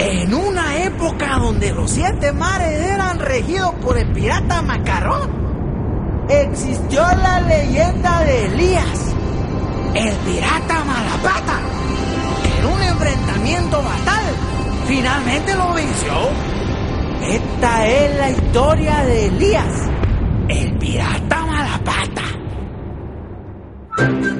En una época donde los 7 mares eran regidos por el pirata Macarrón, existió la leyenda de Elías, el pirata Malapata, que en un enfrentamiento fatal finalmente lo venció. Esta es la historia de Elías, el pirata Malapata.